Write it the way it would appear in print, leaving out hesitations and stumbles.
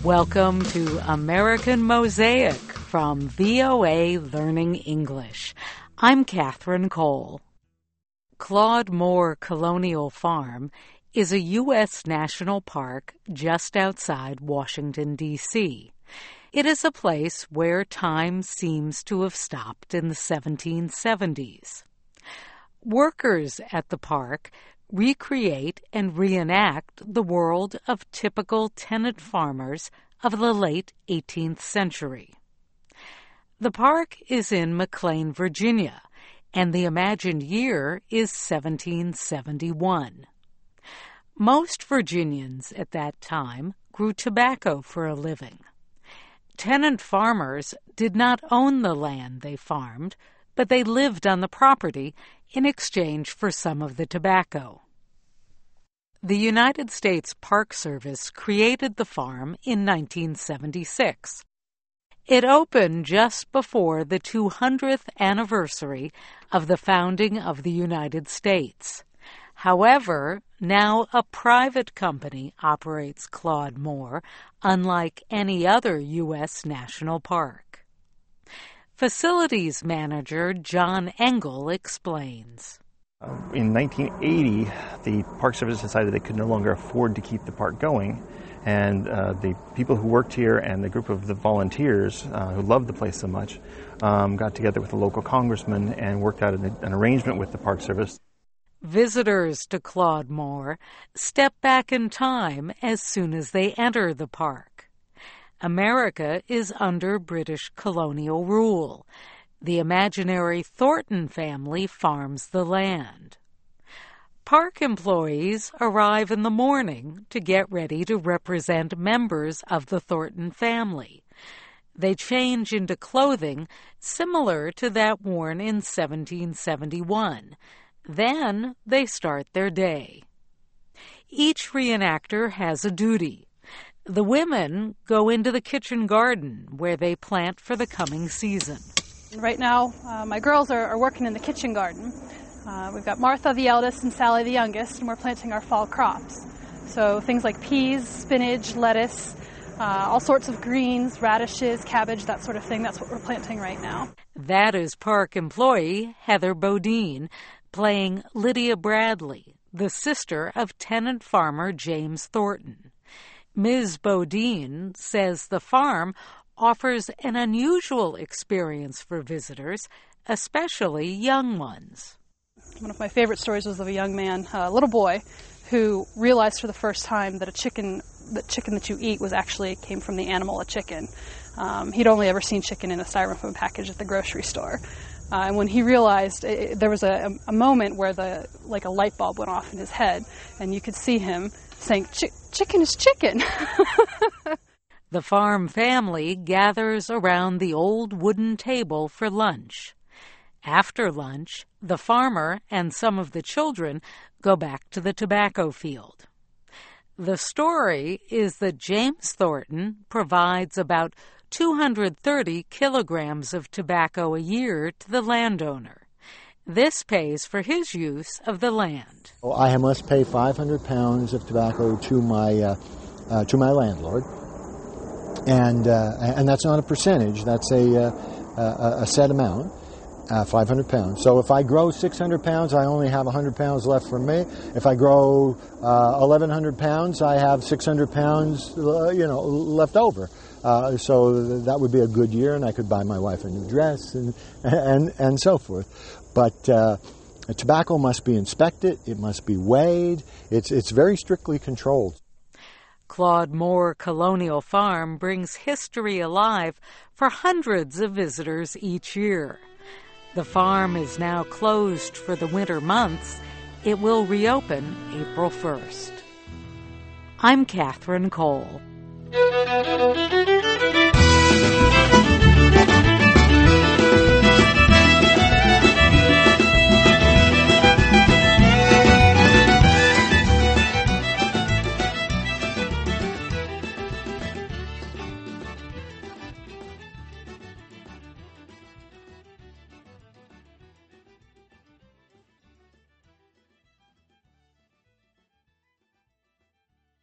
Welcome to American Mosaic from VOA Learning English. I'm Catherine Cole. Claude Moore Colonial Farm is a U.S. national park just outside Washington, D.C. It is a place where time seems to have stopped in the 1770s. Workers at the park recreate and reenact the world of typical tenant farmers of the late 18th century. The park is in McLean, Virginia, and the imagined year is 1771. Most Virginians at that time grew tobacco for a living. Tenant farmers did not own the land they farmed, but they lived on the property in exchange for some of the tobacco. The United States Park Service created the farm in 1976. It opened just before the 200th anniversary of the founding of the United States. However, now a private company operates Claude Moore, unlike any other U.S. national park. Facilities manager John Engel explains. In 1980, the Park Service decided they could no longer afford to keep the park going, and the people who worked here and the group of the volunteers who loved the place so much got together with the local congressman and worked out an arrangement with the Park Service. Visitors to Claude Moore step back in time as soon as they enter the park. America is under British colonial rule. The imaginary Thornton family farms the land. Park employees arrive in the morning to get ready to represent members of the Thornton family. They change into clothing similar to that worn in 1771. Then they start their day. Each reenactor has a duty. The women go into the kitchen garden where they plant for the coming season. Right now, my girls are working in the kitchen garden. We've got Martha, the eldest, and Sally, the youngest, and we're planting our fall crops. So things like peas, spinach, lettuce, all sorts of greens, radishes, cabbage, that sort of thing. That's what we're planting right now. That is park employee Heather Bodine playing Lydia Bradley, the sister of tenant farmer James Thornton. Ms. Bodine says the farm offers an unusual experience for visitors, especially young ones. One of my favorite stories was of a young man, a little boy, who realized for the first time that the chicken that you eat came from the animal, a chicken. He'd only ever seen chicken in a styrofoam package at the grocery store. And when he realized, there was a moment where a light bulb went off in his head, and you could see him saying, chicken is chicken. The farm family gathers around the old wooden table for lunch. After lunch, the farmer and some of the children go back to the tobacco field. The story is that James Thornton provides about 230 kilograms of tobacco a year to the landowner. This pays for his use of the land. I must pay 500 pounds of tobacco to my landlord, and that's not a percentage. That's a set amount, 500 pounds. So if I grow 600 pounds, I only have 100 pounds left for me. If I grow 1,100 pounds, I have 600 pounds, left over. So that would be a good year, and I could buy my wife a new dress and so forth. But tobacco must be inspected. It must be weighed. It's very strictly controlled. Claude Moore Colonial Farm brings history alive for hundreds of visitors each year. The farm is now closed for the winter months. It will reopen April 1st. I'm Catherine Cole.